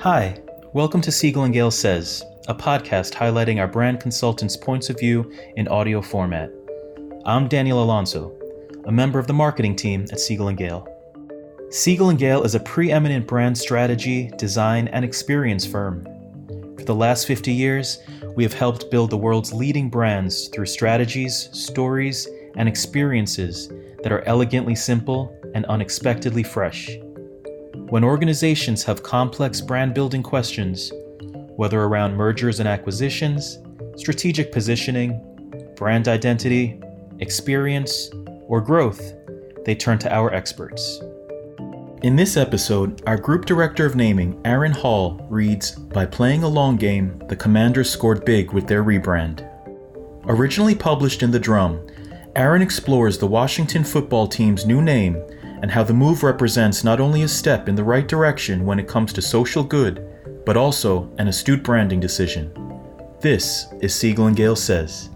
Hi, welcome to Siegel and Gale Says, a podcast highlighting our brand consultants' points of view in audio format. I'm Daniel Alonso, a member of the marketing team at Siegel and Gale. Siegel and Gale is a preeminent brand strategy, design, and experience firm. For the last 50 years, we have helped build the world's leading brands through strategies, stories, and experiences that are elegantly simple and unexpectedly fresh. When organizations have complex brand building questions, whether around mergers and acquisitions, strategic positioning, brand identity, experience, or growth, they turn to our experts. In this episode, our Group Director of Naming, Aaron Hall, reads, "By playing a long game, the Commanders scored big with their rebrand." Originally published in The Drum, Aaron explores the Washington football team's new name and how the move represents not only a step in the right direction when it comes to social good, but also an astute branding decision. This is Siegel and Gale Says.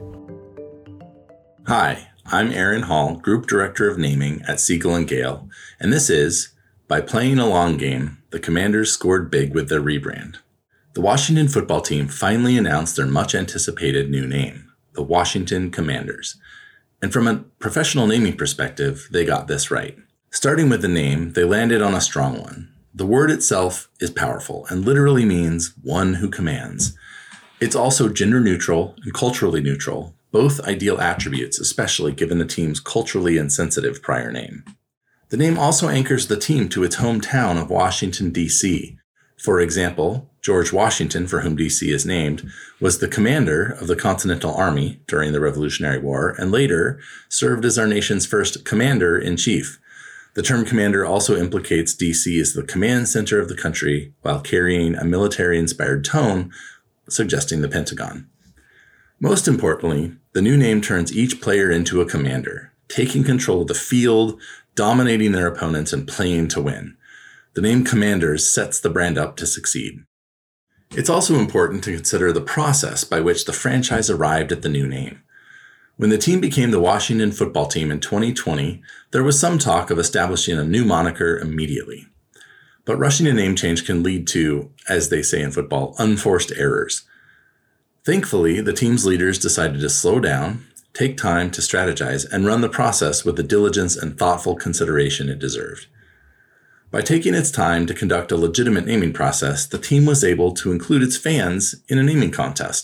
Hi, I'm Aaron Hall, Group Director of Naming at Siegel and Gale, and this is By Playing a Long Game, the Commanders scored big with their rebrand. The Washington football team finally announced their much-anticipated new name, the Washington Commanders. And from a professional naming perspective, they got this right. Starting with the name, they landed on a strong one. The word itself is powerful and literally means one who commands. It's also gender neutral and culturally neutral, both ideal attributes, especially given the team's culturally insensitive prior name. The name also anchors the team to its hometown of Washington, D.C. For example, George Washington, for whom D.C. is named, was the commander of the Continental Army during the Revolutionary War and later served as our nation's first commander-in-chief. The term commander also implicates D.C. as the command center of the country while carrying a military-inspired tone, suggesting the Pentagon. Most importantly, the new name turns each player into a commander, taking control of the field, dominating their opponents, and playing to win. The name Commanders sets the brand up to succeed. It's also important to consider the process by which the franchise arrived at the new name. When the team became the Washington football team in 2020, there was some talk of establishing a new moniker immediately. But rushing a name change can lead to, as they say in football, unforced errors. Thankfully, the team's leaders decided to slow down, take time to strategize, and run the process with the diligence and thoughtful consideration it deserved. By taking its time to conduct a legitimate naming process, the team was able to include its fans in a naming contest.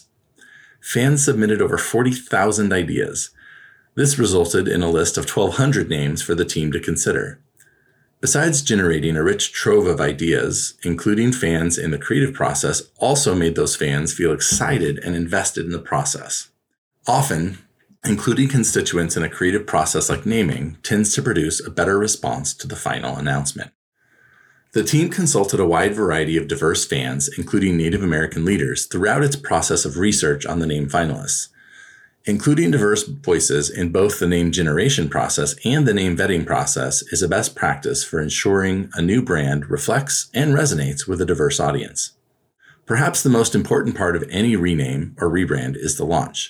Fans submitted over 40,000 ideas. This resulted in a list of 1,200 names for the team to consider. Besides generating a rich trove of ideas, including fans in the creative process also made those fans feel excited and invested in the process. Often, including constituents in a creative process like naming tends to produce a better response to the final announcement. The team consulted a wide variety of diverse fans, including Native American leaders, throughout its process of research on the name finalists. Including diverse voices in both the name generation process and the name vetting process is a best practice for ensuring a new brand reflects and resonates with a diverse audience. Perhaps the most important part of any rename or rebrand is the launch.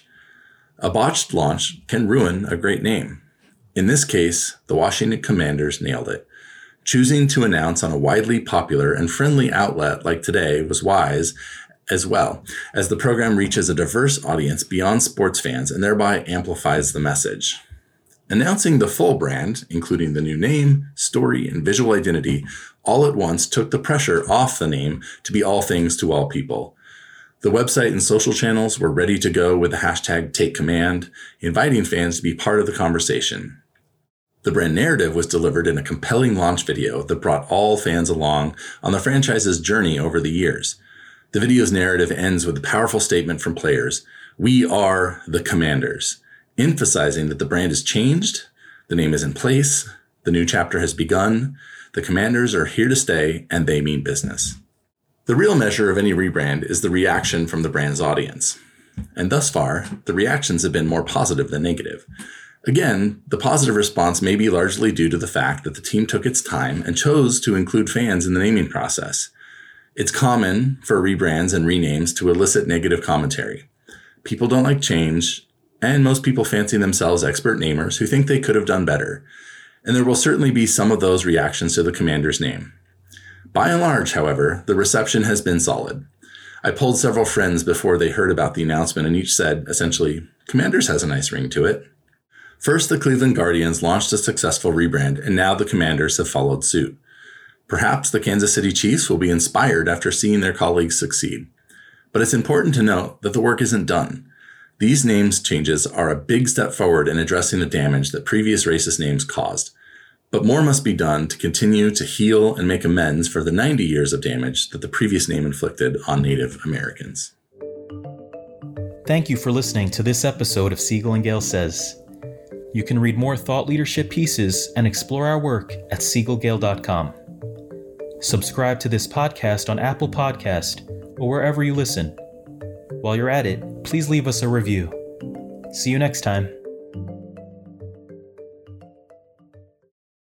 A botched launch can ruin a great name. In this case, the Washington Commanders nailed it. Choosing to announce on a widely popular and friendly outlet like today was wise, as well, as the program reaches a diverse audience beyond sports fans and thereby amplifies the message. Announcing the full brand, including the new name, story, and visual identity, all at once took the pressure off the name to be all things to all people. The website and social channels were ready to go with the hashtag #TakeCommand, inviting fans to be part of the conversation. The brand narrative was delivered in a compelling launch video that brought all fans along on the franchise's journey over the years. The video's narrative ends with a powerful statement from players, "We are the Commanders," emphasizing that the brand has changed, the name is in place, the new chapter has begun, the Commanders are here to stay, and they mean business. The real measure of any rebrand is the reaction from the brand's audience. And thus far, the reactions have been more positive than negative. Again, the positive response may be largely due to the fact that the team took its time and chose to include fans in the naming process. It's common for rebrands and renames to elicit negative commentary. People don't like change, and most people fancy themselves expert namers who think they could have done better. And there will certainly be some of those reactions to the Commander's name. By and large, however, the reception has been solid. I polled several friends before they heard about the announcement, and each said, essentially, Commanders has a nice ring to it. First, the Cleveland Guardians launched a successful rebrand, and now the Commanders have followed suit. Perhaps the Kansas City Chiefs will be inspired after seeing their colleagues succeed. But it's important to note that the work isn't done. These names changes are a big step forward in addressing the damage that previous racist names caused. But more must be done to continue to heal and make amends for the 90 years of damage that the previous name inflicted on Native Americans. Thank you for listening to this episode of Siegel and Gale Says. You can read more thought leadership pieces and explore our work at siegelgale.com. Subscribe to this podcast on Apple Podcast or wherever you listen. While you're at it, please leave us a review. See you next time.